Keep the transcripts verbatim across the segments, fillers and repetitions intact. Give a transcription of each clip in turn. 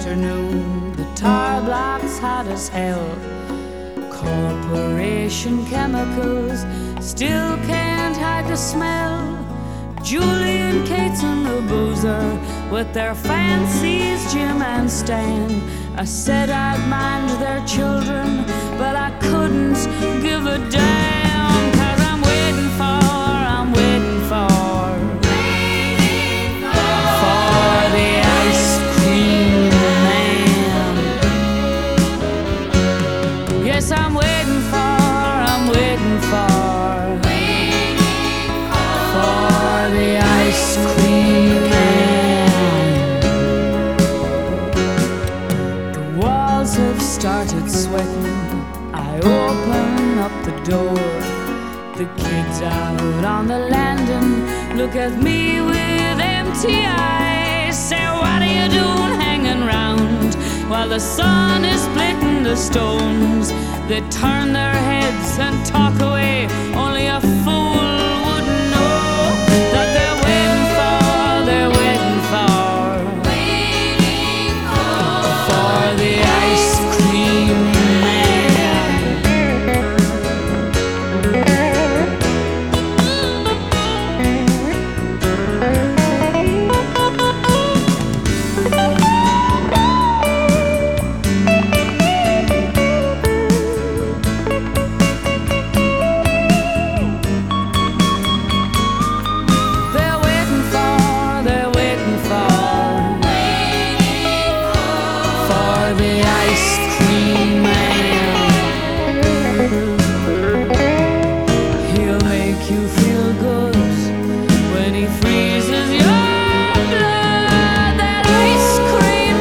afternoon, the tar blocks hot as hell. Corporation chemicals still can't hide the smell. Julie and Kate's and the boozer with their fancies, Jim and Stan. I said I'd mind their children, but I couldn't give a damn. Cause I'm waiting for, I'm waiting for, waiting for, for the ice cream man. Yes, I'm waiting for, I'm waiting for, waiting for the ice cream man. The walls have started sweating. I open up the door. The kids out on the landing look at me with empty eyes. Say, what are you doing hanging round while the sun is splitting the stones? They turn their heads and talk away. Only a fool wouldn't know that they're waiting for, they're waiting for, waiting for, for the ice cream man. They're waiting for, they're waiting for, waiting for the ice cream man. He'll make you feel good when he freezes your blood. That ice cream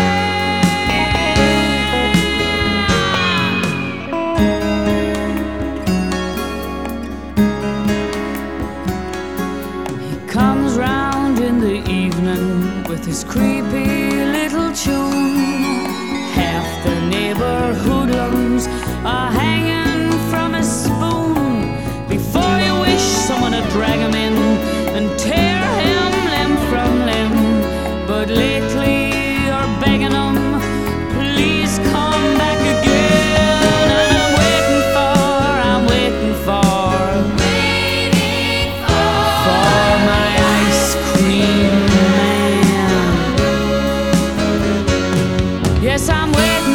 man. He comes round in the evening with his creepy little tune. Half the neighbor hoodlums are hanging from his spoon. Before you wish someone to drag him in and tear him limb from limb. But lately you're begging him, please come back again. And I'm waiting for, I'm waiting for, waiting for my ice cream man. Yes, I'm waiting